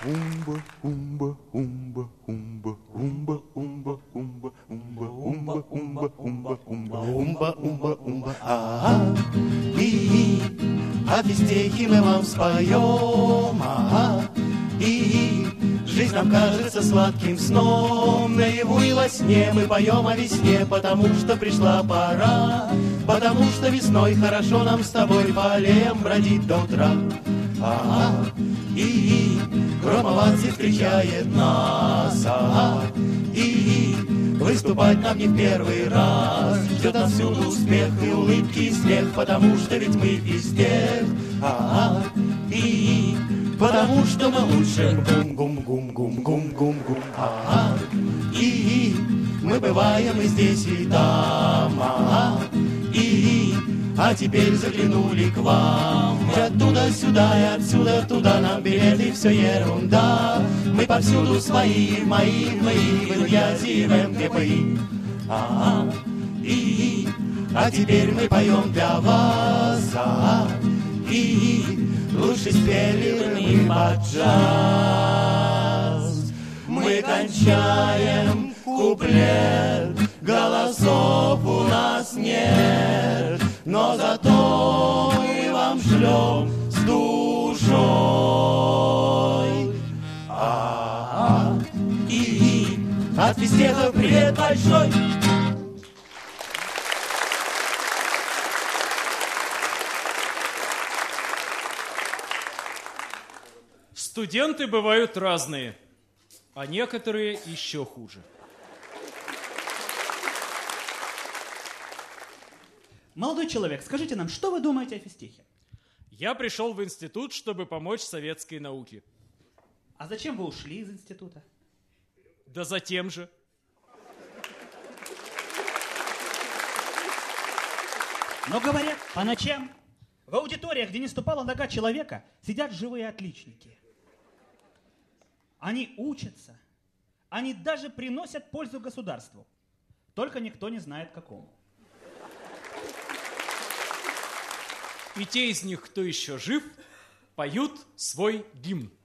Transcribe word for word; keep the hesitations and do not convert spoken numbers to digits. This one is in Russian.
Умба, умба, умба, умба, умба, умба, умба, умба, умба, умба, умба, умба, умба, умба, умба, ага, и а вестехи мы вам споем, ага, и жизнь нам кажется сладким сном, наяву и во сне мы поем о весне, потому что пришла пора, потому что весной хорошо нам с тобой по аллеям бродить до утра, ага, и громоватый встречает нас, ага, и выступать нам не в первый раз. Ждет отсюда успех и улыбки, и смех, потому что ведь мы из тех, ага, и потому что мы лучше. Гум-гум-гум-гум-гум-гум-гум, ага, и мы бываем и здесь, и там, ага, и а теперь заглянули к вам. И оттуда сюда, и отсюда туда, нам билеты, все ерунда. Мы повсюду свои, мои, мои, в Ильязе и в эм гэ пэ и. Ага, и, а теперь мы поем для вас, ага, и лучше спели мы под джаз. Мы кончаем куплет, голосов у нас нет, но зато мы вам шлем с душой. А, и от физтеха привет большой. Студенты бывают разные, а некоторые еще хуже. Молодой человек, скажите нам, что вы думаете о физтехе? Я пришел в институт, чтобы помочь советской науке. А зачем вы ушли из института? Да затем же. Но говорят, по ночам в аудиториях, где не ступала нога человека, сидят живые отличники. Они учатся, они даже приносят пользу государству. Только никто не знает, какому. И те из них, кто еще жив, поют свой гимн.